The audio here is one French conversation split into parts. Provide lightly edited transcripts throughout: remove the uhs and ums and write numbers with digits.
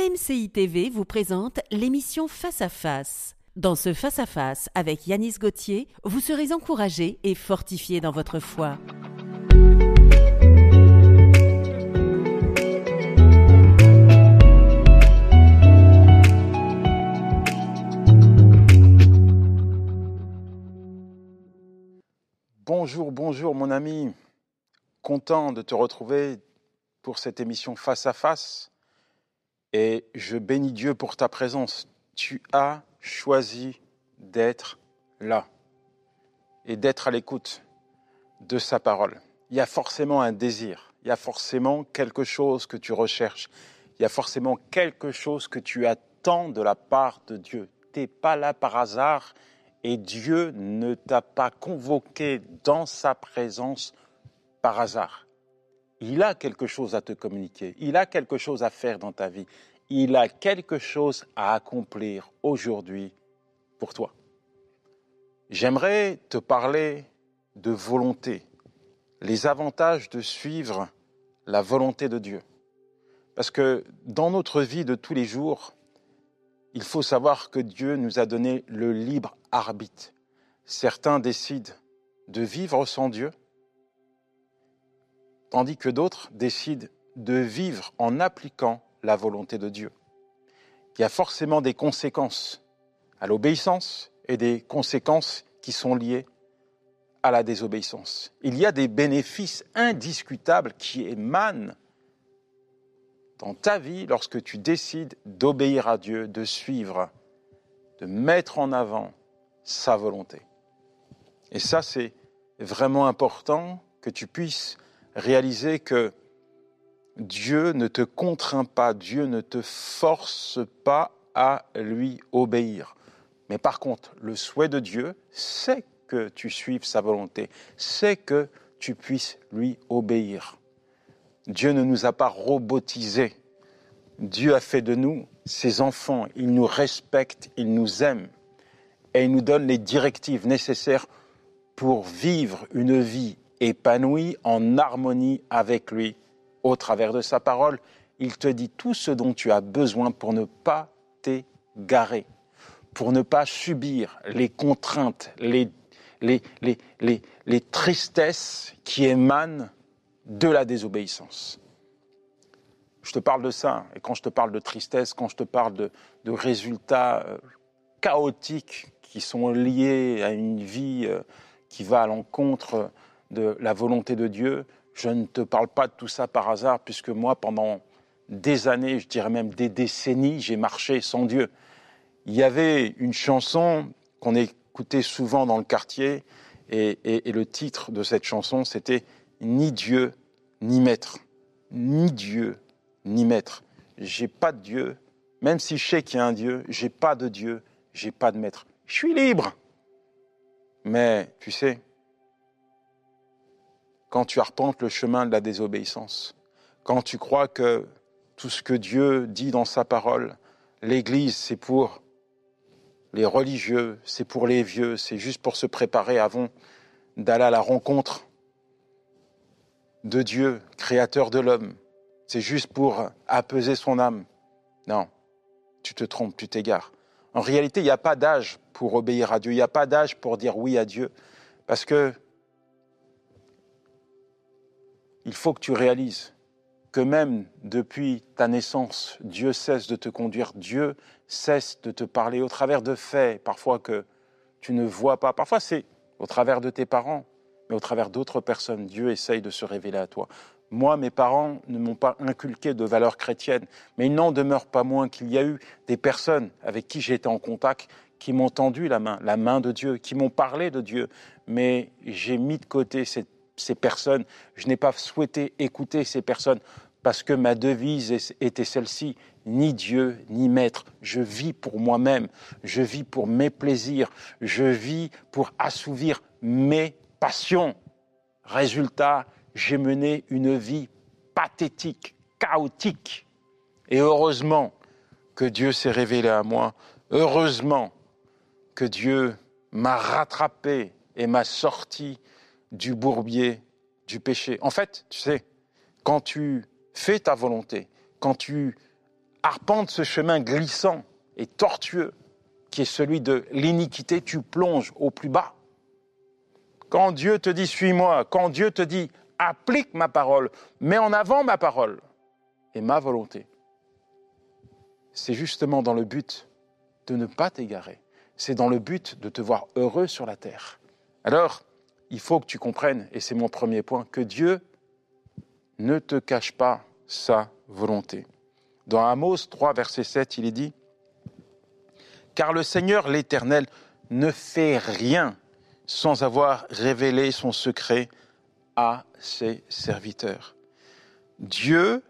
MCI TV vous présente l'émission Face à Face. Dans ce Face à Face avec Yanis Gauthier, vous serez encouragé et fortifié dans votre foi. Bonjour mon ami, content de te retrouver pour cette émission Face à Face et je bénis Dieu pour ta présence. Tu as choisi d'être là et d'être à l'écoute de sa parole. Il y a forcément un désir, il y a forcément quelque chose que tu recherches, il y a forcément quelque chose que tu attends de la part de Dieu. Tu n'es pas là par hasard. Et Dieu ne t'a pas convoqué dans sa présence par hasard. Il a quelque chose à te communiquer, il a quelque chose à faire dans ta vie, il a quelque chose à accomplir aujourd'hui pour toi. J'aimerais te parler de volonté, les avantages de suivre la volonté de Dieu. Parce que dans notre vie de tous les jours, il faut savoir que Dieu nous a donné le libre arbitre. Certains décident de vivre sans Dieu, tandis que d'autres décident de vivre en appliquant la volonté de Dieu. Il y a forcément des conséquences à l'obéissance et des conséquences qui sont liées à la désobéissance. Il y a des bénéfices indiscutables qui émanent dans ta vie lorsque tu décides d'obéir à Dieu, de suivre, de mettre en avant sa volonté. Et ça, c'est vraiment important que tu puisses réaliser que Dieu ne te contraint pas, Dieu ne te force pas à lui obéir. Mais par contre, le souhait de Dieu, c'est que tu suives sa volonté, c'est que tu puisses lui obéir. Dieu ne nous a pas robotisés. Dieu a fait de nous ses enfants. Il nous respecte, il nous aime. Et il nous donne les directives nécessaires pour vivre une vie épanouie, en harmonie avec lui. Au travers de sa parole, il te dit tout ce dont tu as besoin pour ne pas t'égarer, pour ne pas subir les contraintes, les tristesses qui émanent de la désobéissance. Je te parle de ça, et quand je te parle de tristesse, quand je te parle de résultats chaotiques qui sont liés à une vie qui va à l'encontre de la volonté de Dieu, je ne te parle pas de tout ça par hasard, puisque moi, pendant des années, je dirais même des décennies, j'ai marché sans Dieu. Il y avait une chanson qu'on écoutait souvent dans le quartier, et le titre de cette chanson, c'était « Ni Dieu, ni maître ». Ni Dieu, ni maître. J'ai pas de Dieu, même si je sais qu'il y a un Dieu, j'ai pas de Dieu, j'ai pas de maître. Je suis libre. Mais, tu sais, quand tu arpentes le chemin de la désobéissance, quand tu crois que tout ce que Dieu dit dans sa parole, l'Église, c'est pour les religieux, c'est pour les vieux, c'est juste pour se préparer avant d'aller à la rencontre de Dieu, créateur de l'homme, c'est juste pour apaiser son âme. Non, tu te trompes, tu t'égares. En réalité, il n'y a pas d'âge pour obéir à Dieu, il n'y a pas d'âge pour dire oui à Dieu, parce que il faut que tu réalises que même depuis ta naissance, Dieu cesse de te conduire, Dieu cesse de te parler au travers de faits, parfois que tu ne vois pas, parfois c'est au travers de tes parents, mais au travers d'autres personnes, Dieu essaye de se révéler à toi. Moi, mes parents ne m'ont pas inculqué de valeurs chrétiennes, mais il n'en demeure pas moins qu'il y a eu des personnes avec qui j'ai été en contact qui m'ont tendu la main de Dieu, qui m'ont parlé de Dieu, mais j'ai mis de côté ces personnes. Je n'ai pas souhaité écouter ces personnes parce que ma devise était celle-ci, ni Dieu, ni maître. Je vis pour moi-même, je vis pour mes plaisirs, je vis pour assouvir mes passion. Résultat, j'ai mené une vie pathétique, chaotique. Et heureusement que Dieu s'est révélé à moi. Heureusement que Dieu m'a rattrapé et m'a sorti du bourbier du péché. En fait, tu sais, quand tu fais ta volonté, quand tu arpentes ce chemin glissant et tortueux qui est celui de l'iniquité, tu plonges au plus bas. Quand Dieu te dit « suis-moi », quand Dieu te dit « applique ma parole », mets en avant ma parole et ma volonté, c'est justement dans le but de ne pas t'égarer. C'est dans le but de te voir heureux sur la terre. Alors, il faut que tu comprennes, et c'est mon premier point, que Dieu ne te cache pas sa volonté. Dans Amos 3, verset 7, il est dit « Car le Seigneur l'Éternel ne fait rien sans avoir révélé son secret à ses serviteurs. » Dieu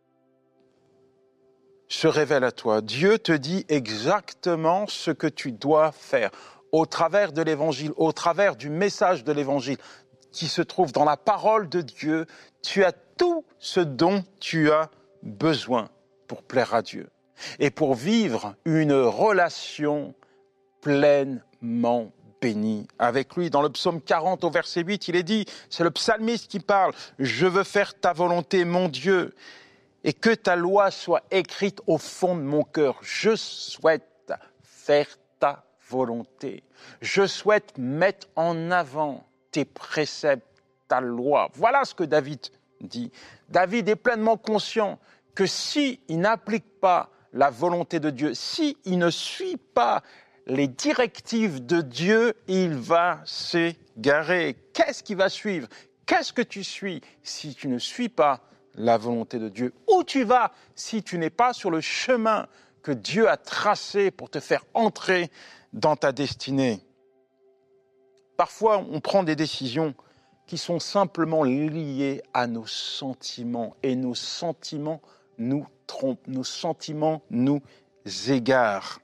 se révèle à toi. Dieu te dit exactement ce que tu dois faire au travers de l'Évangile, au travers du message de l'Évangile qui se trouve dans la parole de Dieu. Tu as tout ce dont tu as besoin pour plaire à Dieu et pour vivre une relation pleinement bénie avec lui. Dans le psaume 40 au verset 8, il est dit, c'est le psalmiste qui parle, « Je veux faire ta volonté, mon Dieu, et que ta loi soit écrite au fond de mon cœur. Je souhaite faire ta volonté. Je souhaite mettre en avant tes préceptes, ta loi. » Voilà ce que David dit. David est pleinement conscient que s'il n'applique pas la volonté de Dieu, s'il ne suit pas les directives de Dieu, il va s'égarer. Qu'est-ce qui va suivre? Qu'est-ce que tu suis si tu ne suis pas la volonté de Dieu? Où tu vas si tu n'es pas sur le chemin que Dieu a tracé pour te faire entrer dans ta destinée? Parfois, on prend des décisions qui sont simplement liées à nos sentiments. Et nos sentiments nous trompent, nos sentiments nous égarent.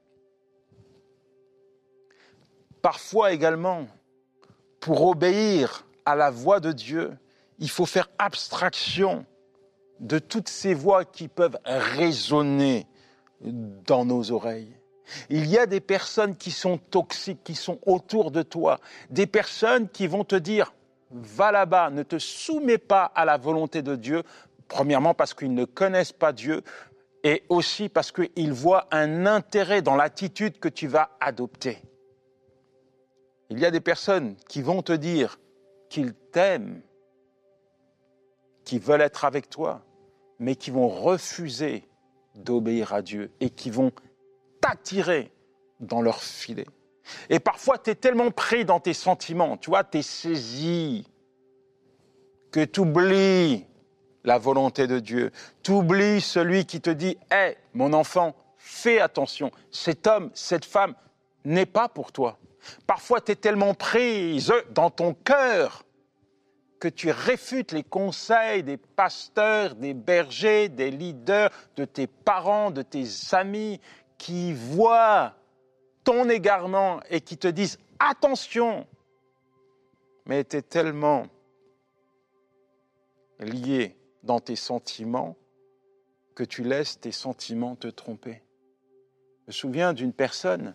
Parfois également, pour obéir à la voix de Dieu, il faut faire abstraction de toutes ces voix qui peuvent résonner dans nos oreilles. Il y a des personnes qui sont toxiques, qui sont autour de toi, des personnes qui vont te dire « va là-bas, ne te soumets pas à la volonté de Dieu », premièrement parce qu'ils ne connaissent pas Dieu et aussi parce qu'ils voient un intérêt dans l'attitude que tu vas adopter. Il y a des personnes qui vont te dire qu'ils t'aiment, qui veulent être avec toi, mais qui vont refuser d'obéir à Dieu et qui vont t'attirer dans leur filet. Et parfois, tu es tellement pris dans tes sentiments, tu vois, tu es saisi, que tu oublies la volonté de Dieu. Tu oublies celui qui te dit « Hé, mon enfant, fais attention, cet homme, cette femme n'est pas pour toi. » Parfois, tu es tellement prise dans ton cœur que tu réfutes les conseils des pasteurs, des bergers, des leaders, de tes parents, de tes amis qui voient ton égarement et qui te disent « attention !» Mais tu es tellement lié dans tes sentiments que tu laisses tes sentiments te tromper. Je me souviens d'une personne,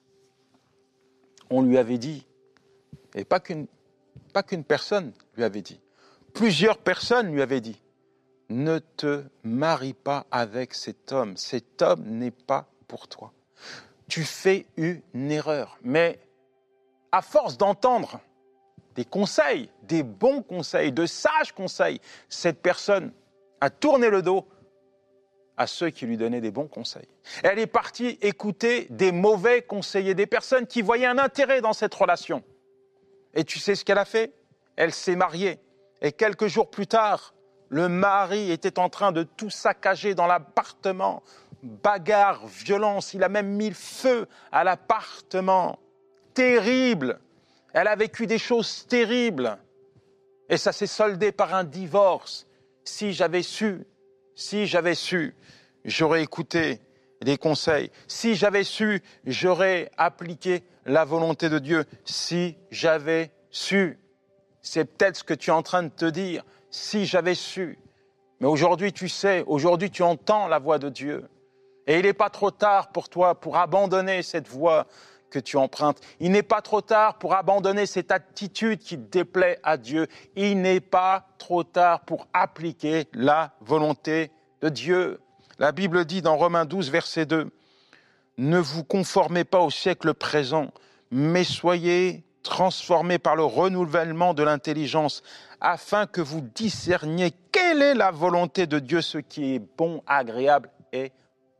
on lui avait dit, et pas qu'une personne lui avait dit, plusieurs personnes lui avaient dit, ne te marie pas avec cet homme n'est pas pour toi. Tu fais une erreur. Mais à force d'entendre des conseils, des bons conseils, de sages conseils, cette personne a tourné le dos à ceux qui lui donnaient des bons conseils. Elle est partie écouter des mauvais conseillers, des personnes qui voyaient un intérêt dans cette relation. Et tu sais ce qu'elle a fait? Elle s'est mariée. Et quelques jours plus tard, le mari était en train de tout saccager dans l'appartement. Bagarre, violence, il a même mis le feu à l'appartement. Terrible. Elle a vécu des choses terribles. Et ça s'est soldé par un divorce. Si j'avais su, j'aurais écouté les conseils. Si j'avais su, j'aurais appliqué la volonté de Dieu. Si j'avais su, c'est peut-être ce que tu es en train de te dire. Si j'avais su. Mais aujourd'hui, tu sais, aujourd'hui, tu entends la voix de Dieu. Et il n'est pas trop tard pour toi pour abandonner cette voie que tu empruntes. Il n'est pas trop tard pour abandonner cette attitude qui déplaît à Dieu. Il n'est pas trop tard pour appliquer la volonté de Dieu. La Bible dit dans Romains 12, verset 2, « Ne vous conformez pas au siècle présent, mais soyez transformés par le renouvellement de l'intelligence, afin que vous discerniez quelle est la volonté de Dieu, ce qui est bon, agréable et parfait. »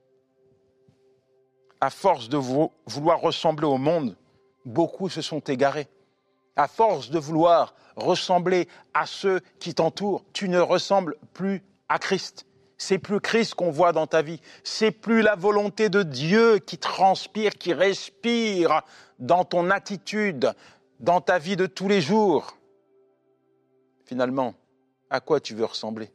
À force de vouloir ressembler au monde, beaucoup se sont égarés. À force de vouloir ressembler à ceux qui t'entourent, tu ne ressembles plus à Christ. C'est plus Christ qu'on voit dans ta vie. C'est plus la volonté de Dieu qui transpire, qui respire dans ton attitude, dans ta vie de tous les jours. Finalement, à quoi tu veux ressembler?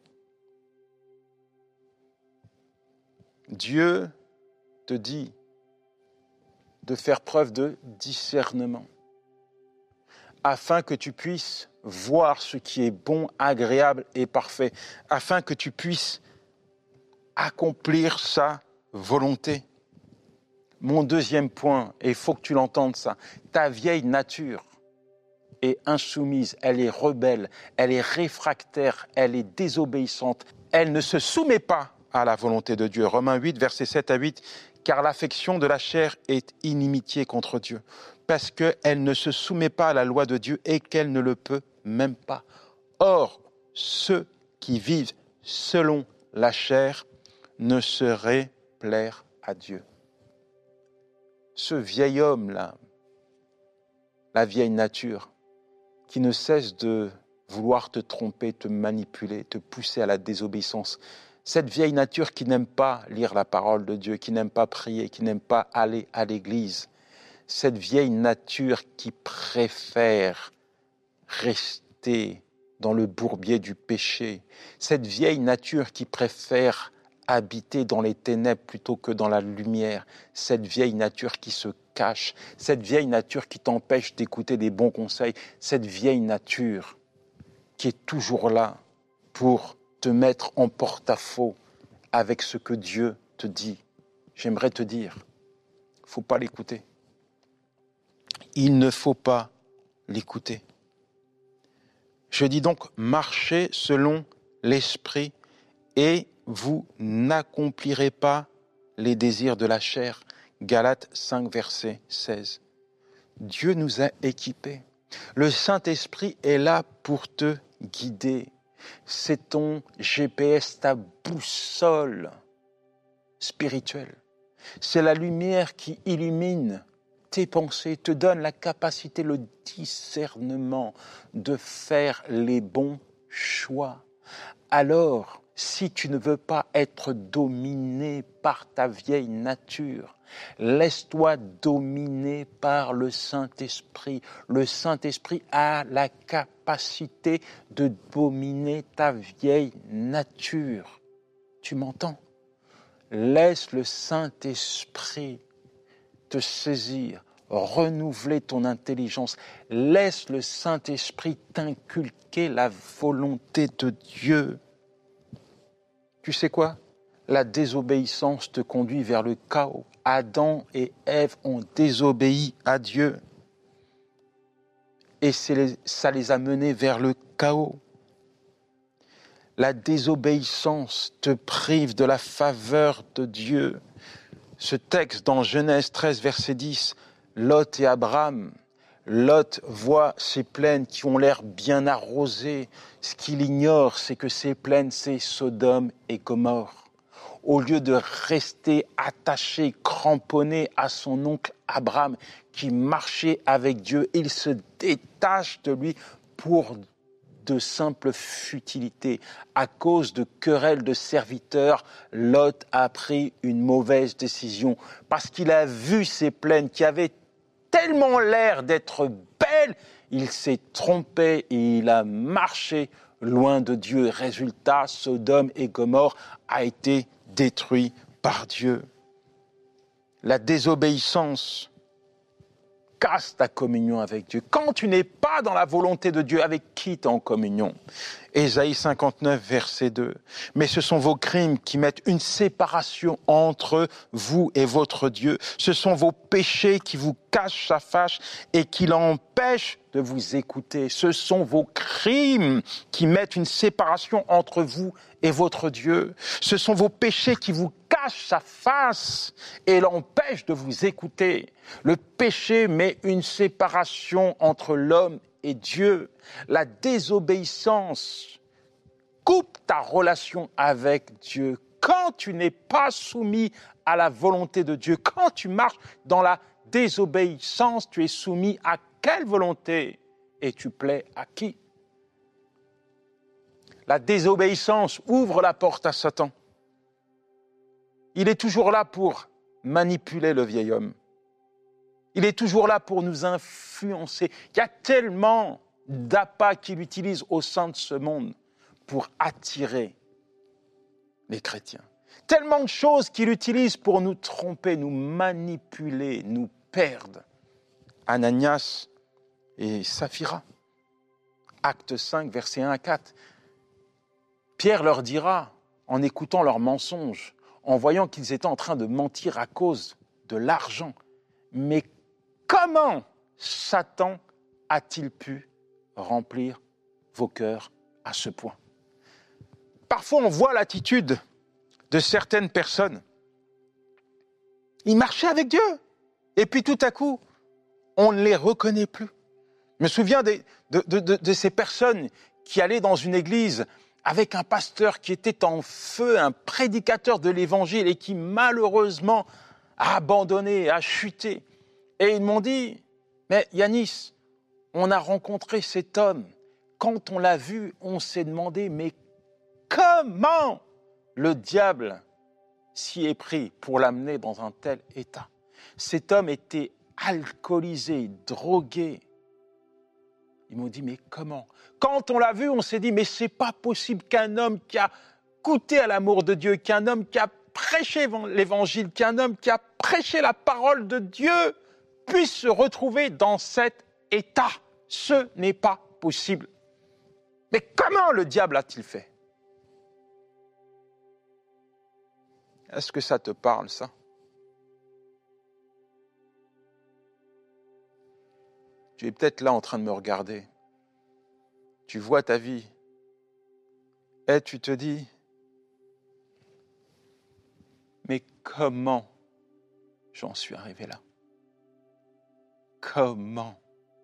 Dieu te dit de faire preuve de discernement, afin que tu puisses voir ce qui est bon, agréable et parfait, afin que tu puisses accomplir sa volonté. Mon deuxième point, et il faut que tu l'entendes ça, ta vieille nature est insoumise, elle est rebelle, elle est réfractaire, elle est désobéissante, elle ne se soumet pas à la volonté de Dieu. Romains 8, versets 7 à 8, car l'affection de la chair est inimitié contre Dieu, parce qu'elle ne se soumet pas à la loi de Dieu et qu'elle ne le peut même pas. Or, ceux qui vivent selon la chair ne sauraient plaire à Dieu. Ce vieil homme-là, la vieille nature, qui ne cesse de vouloir te tromper, te manipuler, te pousser à la désobéissance, cette vieille nature qui n'aime pas lire la parole de Dieu, qui n'aime pas prier, qui n'aime pas aller à l'église, cette vieille nature qui préfère rester dans le bourbier du péché, cette vieille nature qui préfère habiter dans les ténèbres plutôt que dans la lumière, cette vieille nature qui se cache, cette vieille nature qui t'empêche d'écouter des bons conseils, cette vieille nature qui est toujours là pour te mettre en porte-à-faux avec ce que Dieu te dit. J'aimerais te dire, il ne faut pas l'écouter. Il ne faut pas l'écouter. Je dis donc, marchez selon l'esprit et vous n'accomplirez pas les désirs de la chair. Galates 5, verset 16. Dieu nous a équipés. Le Saint-Esprit est là pour te guider. C'est ton GPS, ta boussole spirituelle. C'est la lumière qui illumine tes pensées, te donne la capacité, le discernement de faire les bons choix. Alors, si tu ne veux pas être dominé par ta vieille nature, laisse-toi dominer par le Saint-Esprit. Le Saint-Esprit a la capacité de dominer ta vieille nature. Tu m'entends? Laisse le Saint-Esprit te saisir, renouveler ton intelligence. Laisse le Saint-Esprit t'inculquer la volonté de Dieu. Tu sais quoi? La désobéissance te conduit vers le chaos. Adam et Ève ont désobéi à Dieu. Et ça les a menés vers le chaos. La désobéissance te prive de la faveur de Dieu. Ce texte dans Genèse 13, verset 10, Lot et Abraham, Lot voit ces plaines qui ont l'air bien arrosées. Ce qu'il ignore, c'est que ces plaines, c'est Sodome et Gomorrhe. Au lieu de rester attaché, cramponné à son oncle Abraham, qui marchait avec Dieu, il se détache de lui pour de simples futilités. À cause de querelles de serviteurs, Lot a pris une mauvaise décision parce qu'il a vu ces plaines qui avaient tellement l'air d'être belles, il s'est trompé et il a marché loin de Dieu. Résultat, Sodome et Gomorrhe a été détruit par Dieu. La désobéissance casses ta communion avec Dieu. Quand tu n'es pas dans la volonté de Dieu, avec qui tu es en communion? Ésaïe 59, verset 2. Mais ce sont vos crimes qui mettent une séparation entre vous et votre Dieu. Ce sont vos péchés qui vous cachent sa face et qui l'empêchent de vous écouter. Ce sont vos crimes qui mettent une séparation entre vous et votre Dieu. Ce sont vos péchés qui vous cachent sa face et l'empêchent de vous écouter. Le péché met une séparation entre l'homme et Dieu. La désobéissance coupe ta relation avec Dieu. Quand tu n'es pas soumis à la volonté de Dieu, quand tu marches dans la désobéissance, tu es soumis à quelle volonté et tu plais à qui? La désobéissance ouvre la porte à Satan. Il est toujours là pour manipuler le vieil homme. Il est toujours là pour nous influencer. Il y a tellement d'appâts qu'il utilise au sein de ce monde pour attirer les chrétiens. Tellement de choses qu'il utilise pour nous tromper, nous manipuler, nous perdre. Ananias et Saphira. Acte 5, versets 1 à 4. Pierre leur dira, en écoutant leurs mensonges, en voyant qu'ils étaient en train de mentir à cause de l'argent, mais comment Satan a-t-il pu remplir vos cœurs à ce point? Parfois, on voit l'attitude de certaines personnes. Ils marchaient avec Dieu, et puis tout à coup, on ne les reconnaît plus. Je me souviens de ces personnes qui allaient dans une église avec un pasteur qui était en feu, un prédicateur de l'évangile et qui malheureusement a abandonné, a chuté. Et ils m'ont dit, mais Yanis, on a rencontré cet homme. Quand on l'a vu, on s'est demandé, mais comment le diable s'y est pris pour l'amener dans un tel état? Cet homme était alcoolisé, drogué. Ils m'ont dit, mais comment? Quand on l'a vu, on s'est dit, mais c'est pas possible qu'un homme qui a goûté à l'amour de Dieu, qu'un homme qui a prêché l'évangile, qu'un homme qui a prêché la parole de Dieu puisse se retrouver dans cet état. Ce n'est pas possible. Mais comment le diable a-t-il fait? Est-ce que ça te parle, ça? Tu es peut-être là en train de me regarder. Tu vois ta vie. Et tu te dis, mais comment j'en suis arrivé là? Comment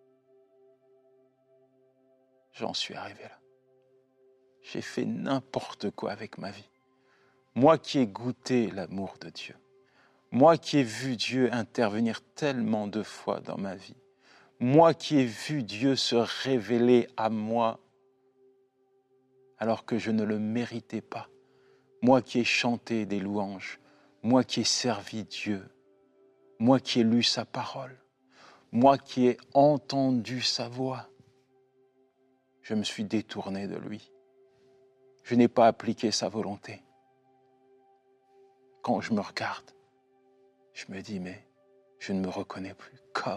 j'en suis arrivé là? J'ai fait n'importe quoi avec ma vie. Moi qui ai goûté l'amour de Dieu. Moi qui ai vu Dieu intervenir tellement de fois dans ma vie. Moi qui ai vu Dieu se révéler à moi alors que je ne le méritais pas. Moi qui ai chanté des louanges. Moi qui ai servi Dieu. Moi qui ai lu sa parole. Moi qui ai entendu sa voix. Je me suis détourné de lui. Je n'ai pas appliqué sa volonté. Quand je me regarde, je me dis, mais je ne me reconnais plus.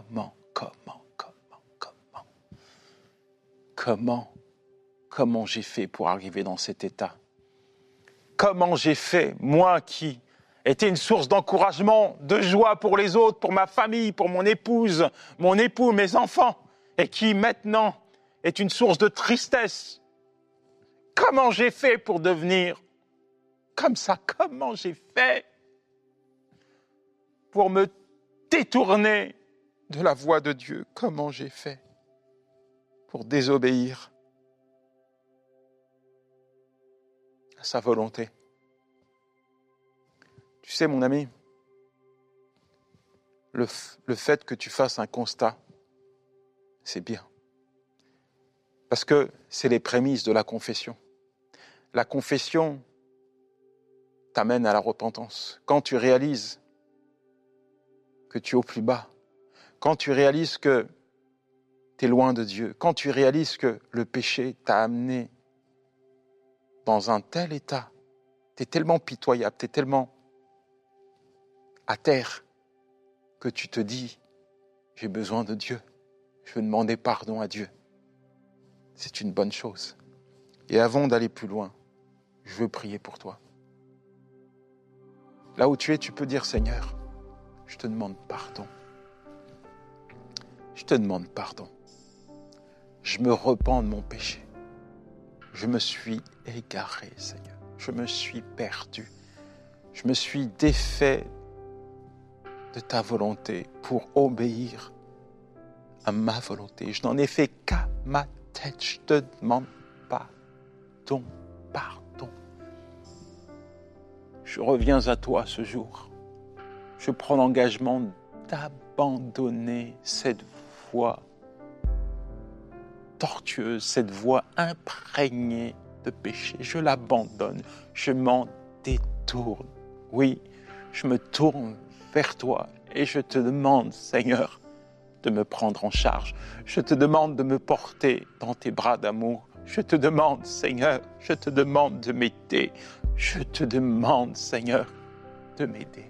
Comment j'ai fait pour arriver dans cet état? Comment j'ai fait, moi qui étais une source d'encouragement, de joie pour les autres, pour ma famille, pour mon épouse, mon époux, mes enfants, et qui maintenant est une source de tristesse? Comment j'ai fait pour devenir comme ça? Comment j'ai fait pour me détourner de la voie de Dieu? Comment j'ai fait pour désobéir à sa volonté? Tu sais, mon ami, le fait que tu fasses un constat, c'est bien. Parce que c'est les prémices de la confession. La confession t'amène à la repentance. Quand tu réalises que tu es au plus bas, quand tu réalises que tu es loin de Dieu, quand tu réalises que le péché t'a amené dans un tel état, tu es tellement pitoyable, tu es tellement à terre que tu te dis, j'ai besoin de Dieu. Je veux demander pardon à Dieu. C'est une bonne chose. Et avant d'aller plus loin, je veux prier pour toi. Là où tu es, tu peux dire, Seigneur, je te demande pardon. Je te demande pardon. Je me repens de mon péché. Je me suis égaré, Seigneur. Je me suis perdu. Je me suis défait de ta volonté pour obéir à ma volonté. Je n'en ai fait qu'à ma tête. Je te demande pardon. Je reviens à toi ce jour. Je prends l'engagement d'abandonner cette voie tortueuse, cette voie imprégnée de péché. Je l'abandonne. Je m'en détourne. Oui, je me tourne vers toi et je te demande, Seigneur, de me prendre en charge. Je te demande de me porter dans tes bras d'amour. Je te demande, Seigneur, je te demande de m'aider. Je te demande, Seigneur, de m'aider.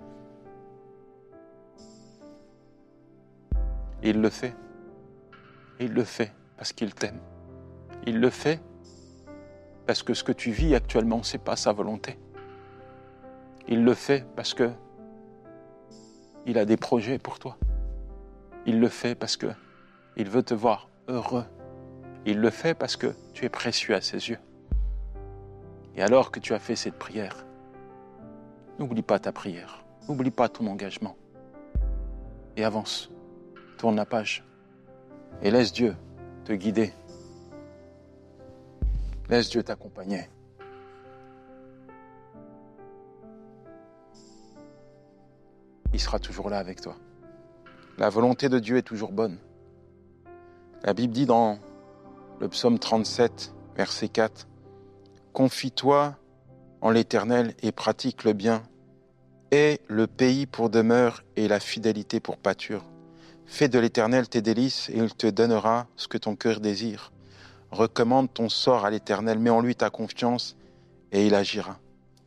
Il le fait. Il le fait parce qu'il t'aime. Il le fait parce que ce que tu vis actuellement, ce n'est pas sa volonté. Il le fait parce que il a des projets pour toi. Il le fait parce que il veut te voir heureux. Il le fait parce que tu es précieux à ses yeux. Et alors que tu as fait cette prière, n'oublie pas ta prière. N'oublie pas ton engagement. Et avance. Tourne la page. Et laisse Dieu te guider. Laisse Dieu t'accompagner. Il sera toujours là avec toi. La volonté de Dieu est toujours bonne. La Bible dit dans le psaume 37, verset 4, « Confie-toi en l'Éternel et pratique le bien. Aie le pays pour demeure et la fidélité pour pâture. Fais de l'Éternel tes délices et il te donnera ce que ton cœur désire. Recommande ton sort à l'Éternel, mets en lui ta confiance et il agira. »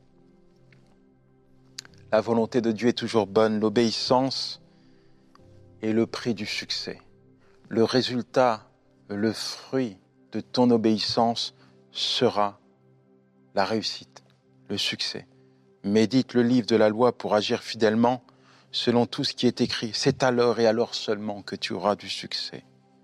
La volonté de Dieu est toujours bonne. L'obéissance est le prix du succès. Le résultat, le fruit de ton obéissance sera la réussite, le succès. Médite le livre de la loi pour agir fidèlement selon tout ce qui est écrit. C'est alors et alors seulement que tu auras du succès.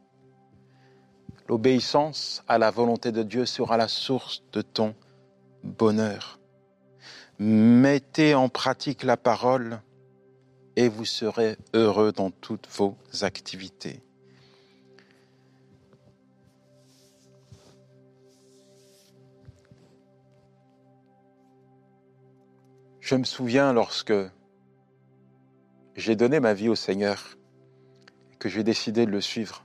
L'obéissance à la volonté de Dieu sera la source de ton bonheur. Mettez en pratique la parole et vous serez heureux dans toutes vos activités. Je me souviens lorsque j'ai donné ma vie au Seigneur et que j'ai décidé de le suivre.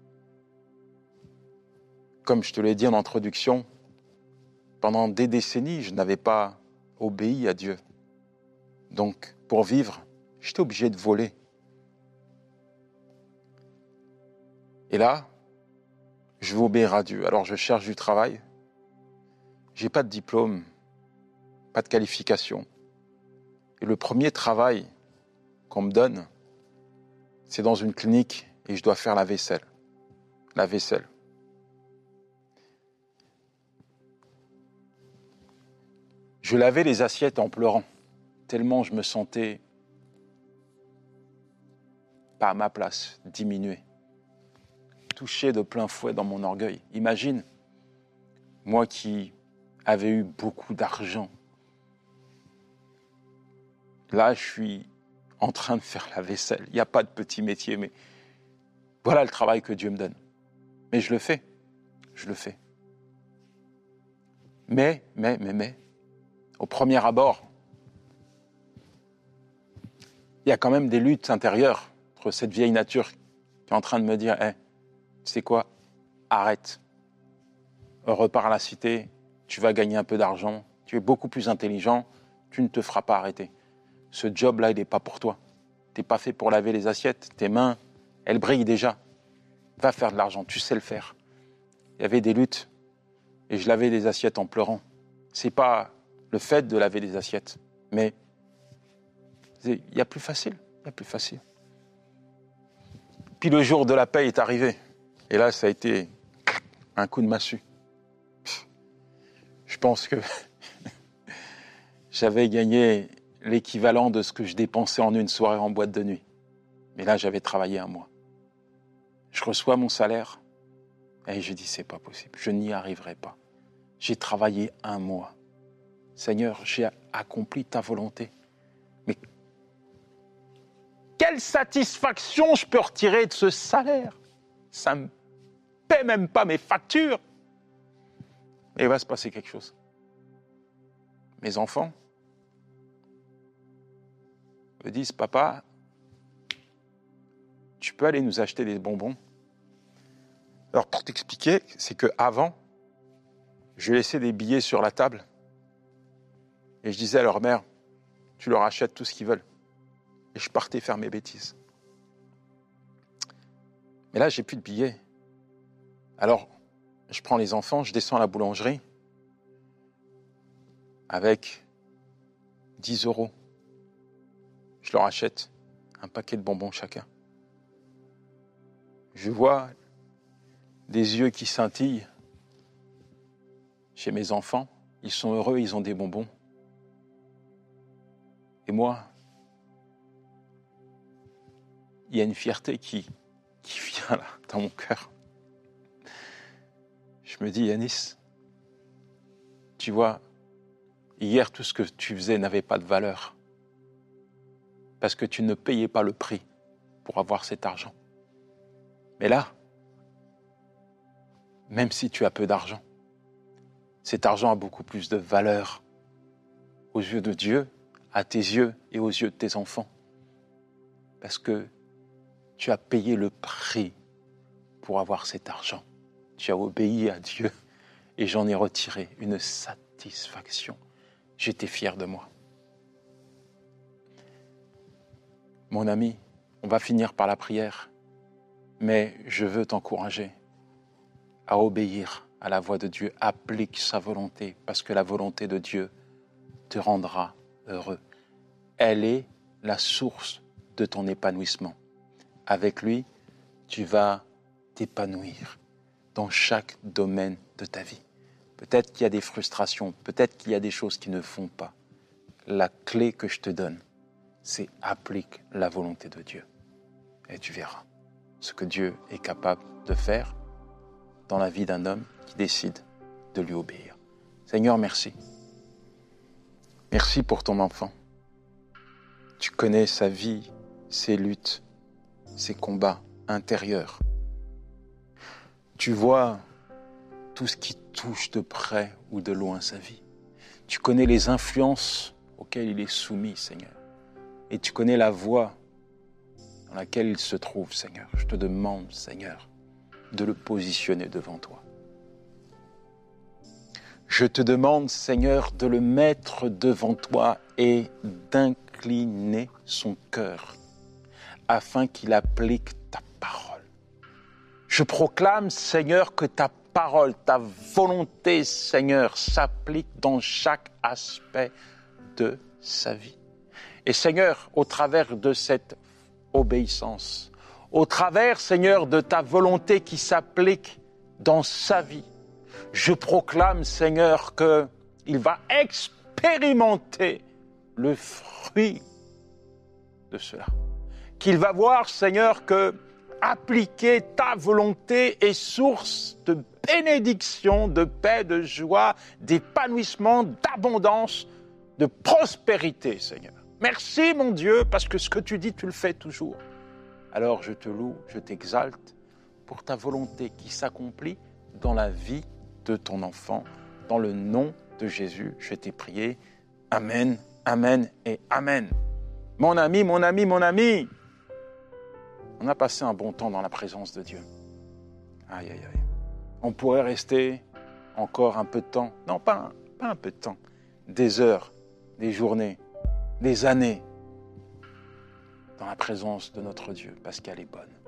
Comme je te l'ai dit en introduction, pendant des décennies, je n'avais pas obéi à Dieu. Donc, pour vivre, j'étais obligé de voler. Et là, je veux obéir à Dieu. Alors, je cherche du travail. J'ai pas de diplôme, pas de qualification. Et le premier travail qu'on me donne, c'est dans une clinique et je dois faire la vaisselle. La vaisselle. Je lavais les assiettes en pleurant, tellement je me sentais pas à ma place, diminué, touché de plein fouet dans mon orgueil. Imagine, moi qui avais eu beaucoup d'argent, là je suis en train de faire la vaisselle. Il n'y a pas de petit métier, mais voilà le travail que Dieu me donne. Mais je le fais, Mais, au premier abord, il y a quand même des luttes intérieures entre cette vieille nature qui est en train de me dire hey, tu sais quoi, arrête. Repars à la cité, tu vas gagner un peu d'argent, tu es beaucoup plus intelligent, tu ne te feras pas arrêter. Ce job-là, il n'est pas pour toi. Tu n'es pas fait pour laver les assiettes, tes mains, elles brillent déjà. Va faire de l'argent, tu sais le faire. Il y avait des luttes et je lavais des assiettes en pleurant. C'est pas le fait de laver des assiettes, mais il y a plus facile, Puis le jour de la paye est arrivé. Et là, ça a été un coup de massue. Je pense que j'avais gagné l'équivalent de ce que je dépensais en une soirée en boîte de nuit. Mais là, j'avais travaillé un mois. Je reçois mon salaire et je dis, c'est pas possible, je n'y arriverai pas. J'ai travaillé un mois. Seigneur, j'ai accompli ta volonté. Mais quelle satisfaction je peux retirer de ce salaire? Ça ne me paie même pas mes factures. Et il va se passer quelque chose. Mes enfants me disent, papa, tu peux aller nous acheter des bonbons? Alors pour t'expliquer, c'est qu'avant, je laissais des billets sur la table et je disais à leur mère, tu leur achètes tout ce qu'ils veulent. Et je partais faire mes bêtises. Mais là, j'ai plus de billets. Alors, je prends les enfants, je descends à la boulangerie avec 10 €. Je leur achète un paquet de bonbons chacun. Je vois des yeux qui scintillent chez mes enfants. Ils sont heureux, ils ont des bonbons. Et moi, il y a une fierté qui vient là, dans mon cœur. Je me dis, Yanis, tu vois, hier, tout ce que tu faisais n'avait pas de valeur. Parce que tu ne payais pas le prix pour avoir cet argent. Mais là, même si tu as peu d'argent, cet argent a beaucoup plus de valeur aux yeux de Dieu, à tes yeux et aux yeux de tes enfants. Parce que tu as payé le prix pour avoir cet argent. Tu as obéi à Dieu et j'en ai retiré une satisfaction. J'étais fier de moi. Mon ami, on va finir par la prière, mais je veux t'encourager à obéir à la voix de Dieu. Applique sa volonté, parce que la volonté de Dieu te rendra heureux. Elle est la source de ton épanouissement. Avec lui, tu vas t'épanouir dans chaque domaine de ta vie. Peut-être qu'il y a des frustrations, peut-être qu'il y a des choses qui ne font pas. La clé que je te donne, c'est applique la volonté de Dieu. Et tu verras ce que Dieu est capable de faire dans la vie d'un homme qui décide de lui obéir. Seigneur, merci. Merci pour ton enfant. Tu connais sa vie, ses luttes, ses combats intérieurs. Tu vois tout ce qui touche de près ou de loin sa vie. Tu connais les influences auxquelles il est soumis, Seigneur. Et tu connais la voie dans laquelle il se trouve, Seigneur. Je te demande, Seigneur, de le positionner devant toi. Je te demande, Seigneur, de le mettre devant toi et d'incliner son cœur afin qu'il applique ta parole. Je proclame, Seigneur, que ta parole, ta volonté, Seigneur, s'applique dans chaque aspect de sa vie. Et Seigneur, au travers de cette obéissance, au travers, Seigneur, de ta volonté qui s'applique dans sa vie, je proclame, Seigneur, qu'il va expérimenter le fruit de cela. Qu'il va voir, Seigneur, que appliquer ta volonté est source de bénédiction, de paix, de joie, d'épanouissement, d'abondance, de prospérité, Seigneur. Merci, mon Dieu, parce que ce que tu dis, tu le fais toujours. Alors je te loue, je t'exalte pour ta volonté qui s'accomplit dans la vie de ton enfant. Dans le nom de Jésus, je t'ai prié. Amen, amen et amen. Mon ami, mon ami, mon ami, on a passé un bon temps dans la présence de Dieu. Aïe, aïe, aïe. On pourrait rester encore un peu de temps. Non, pas un peu de temps. Des heures, des journées, des années dans la présence de notre Dieu, parce qu'elle est bonne.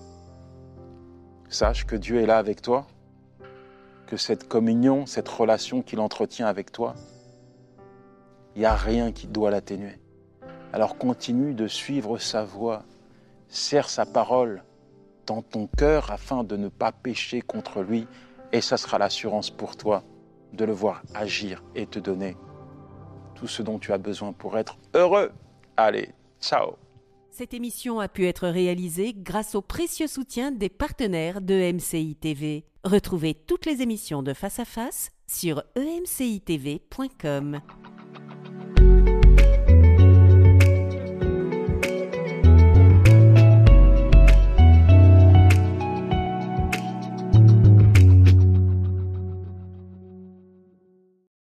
Sache que Dieu est là avec toi, que cette communion, cette relation qu'il entretient avec toi, il n'y a rien qui doit l'atténuer. Alors continue de suivre sa voie, serre sa parole dans ton cœur afin de ne pas pécher contre lui. Et ça sera l'assurance pour toi de le voir agir et te donner tout ce dont tu as besoin pour être heureux. Allez, ciao. Cette émission a pu être réalisée grâce au précieux soutien des partenaires de MCI TV. Retrouvez toutes les émissions de Face à Face sur emcitv.com.